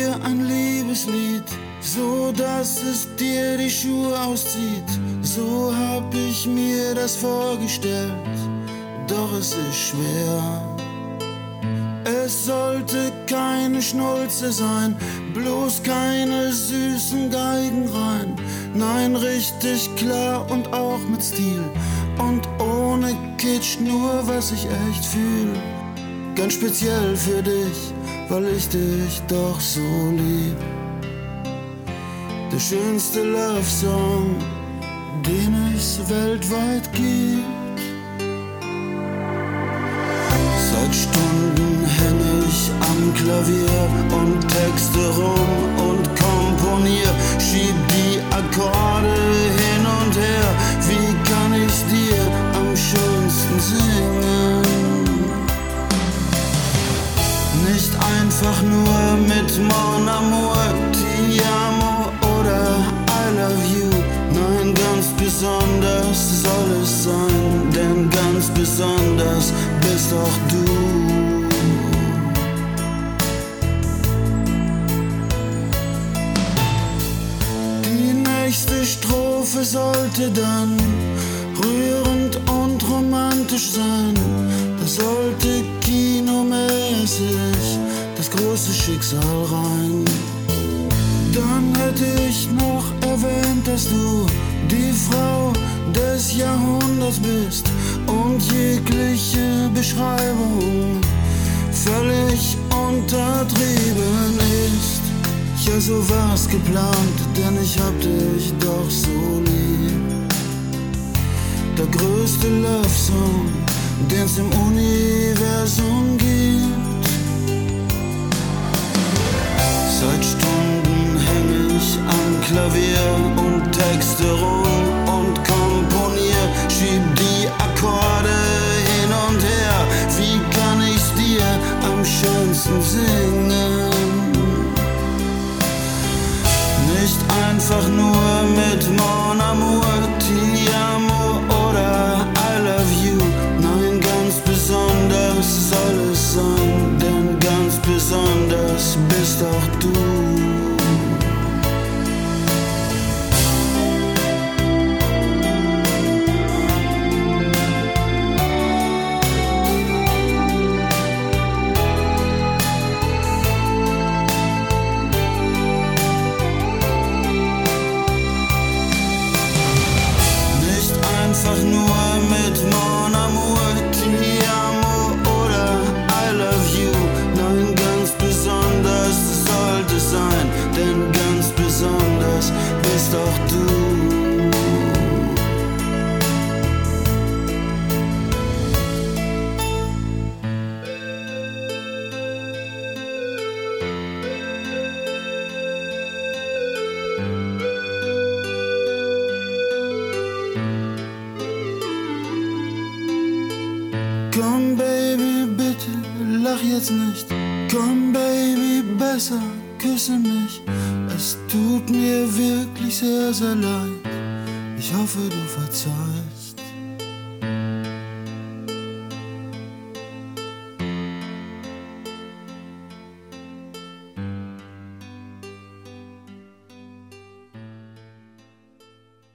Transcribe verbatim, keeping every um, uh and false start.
dir ein Liebeslied, so dass es dir die Schuhe auszieht. So hab ich mir das vorgestellt, doch es ist schwer. Es sollte keine Schnulze sein, bloß keine süßen Geigen rein. Nein, richtig klar und auch mit Stil und ohne Kitsch, nur was ich echt fühl. Ganz speziell für dich, weil ich dich doch so lieb. Der schönste Love-Song, den es weltweit gibt. Seit Stunden häng ich am Klavier und texte rum und komponier, schieb die Akkorde hin und her. Wie kann ich's dir am schönsten singen? Nicht einfach nur mit Mon Amour, Ti amo oder I love you. Nein, ganz besonders soll es sein, denn ganz besonders bist auch du. Die nächste Strophe sollte dann rührend und romantisch sein. Das sollte kinomäßig das große Schicksal rein. Dann hätte ich noch erwähnt, dass du die Frau des Jahrhunderts bist und jegliche Beschreibung völlig untertrieben ist. Ja, so war's geplant, denn ich hab dich doch so lieb. Der größte Love-Song, den's im Universum gibt. Seit Stunden häng ich am Klavier und texte rum und komponier, schieb die Akkorde hin und her. Wie kann ich's dir am schönsten singen? Nicht einfach nur mit Mon Amour, Ti amo oder I love you. Nein, ganz besonders soll es sein, denn ganz besonders bist auch du. Einfach nur mit Mon Amour, Ti amo oder I love you. Nein, ganz besonders sollte sein, denn ganz besonders bist auch du. Komm, Baby, bitte, lach jetzt nicht. Komm, Baby, besser, küsse mich. Es tut mir wirklich sehr, sehr leid. Ich hoffe, du verzeihst.